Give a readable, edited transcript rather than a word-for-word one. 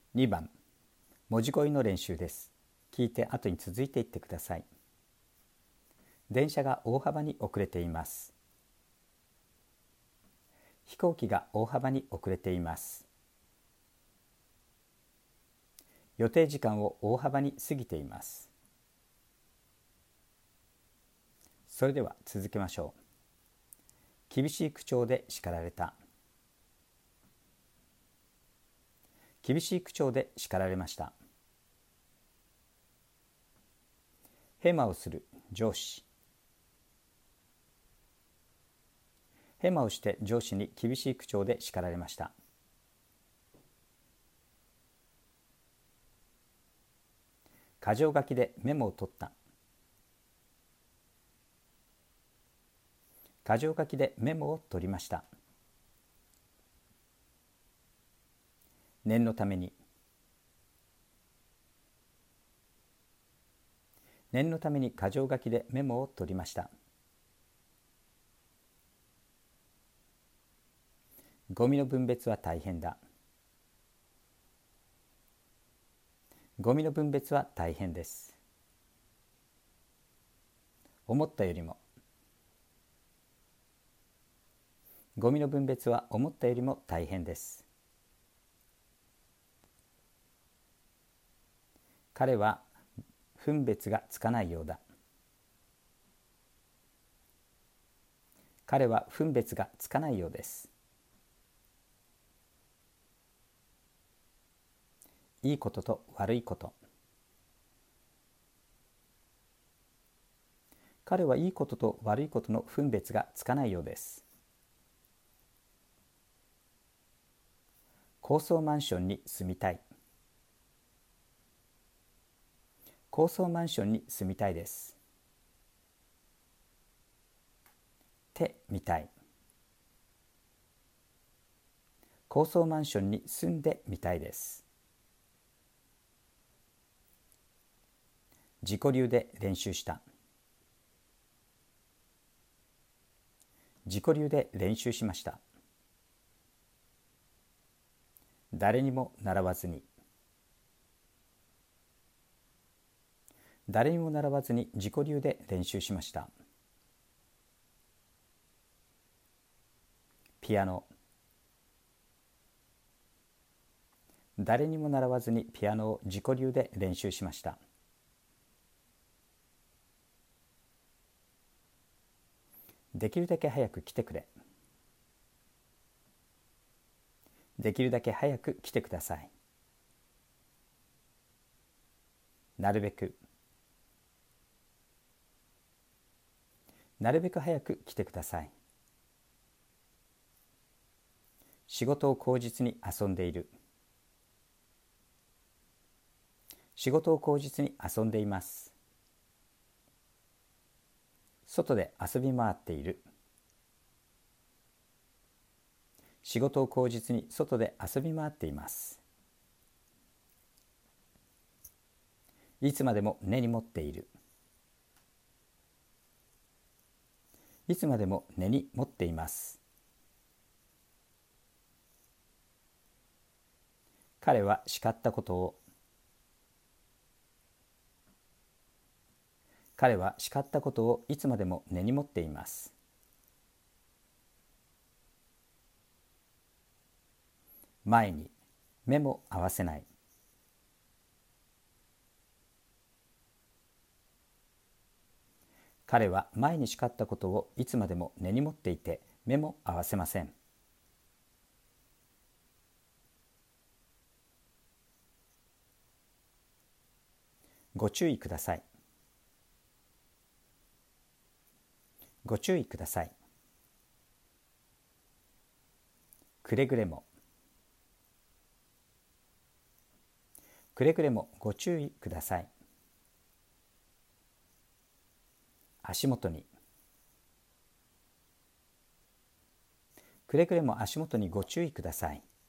2番文字語彙の練習です。聞いて後に続いていってください。電車が大幅に遅れています。飛行機が大幅に遅れています。予定時間を大幅に過ぎています。それでは続けましょう。厳しい口調で叱られた。厳しい口調で叱られました。ヘマをする上司。ヘマをして上司に厳しい口調で叱られました。箇条書きでメモを取った。箇条書きでメモを取りました。念のために。念のために箇条書きでメモを取りました。ゴミの分別は大変だ。ゴミの分別は大変です。思ったよりも。ゴミの分別は思ったよりも大変です。彼は分別がつかないようだ。彼は分別がつかないようです。いいことと悪いこと。彼はいいことと悪いことの分別がつかないようです。高層マンションに住みたい。高層マンションに住みたいです。てみたい。高層マンションに住んでみたいです。自己流で練習した。自己流で練習しました。誰にも習わずに。誰にも習わずに自己流で練習しました。ピアノ。誰にも習わずにピアノを自己流で練習しました。できるだけ早く来てくれ。できるだけ早く来てください。なるべく。なるべく早く来てください。仕事を口実に遊んでいる。仕事を口実に遊んでいます。外で遊び回っている。仕事を口実に外で遊び回っています。いつまでも根に持っている。いつまでも根に持っています。彼は叱ったことを。彼は叱ったことをいつまでも根に持っています。前に。目も合わせない。彼は前に叱ったことをいつまでも根に持っていて目も合わせません。ご注意ください。ご注意ください。くれぐれも。くれぐれもご注意ください。足元に。くれぐれも足元にご注意ください。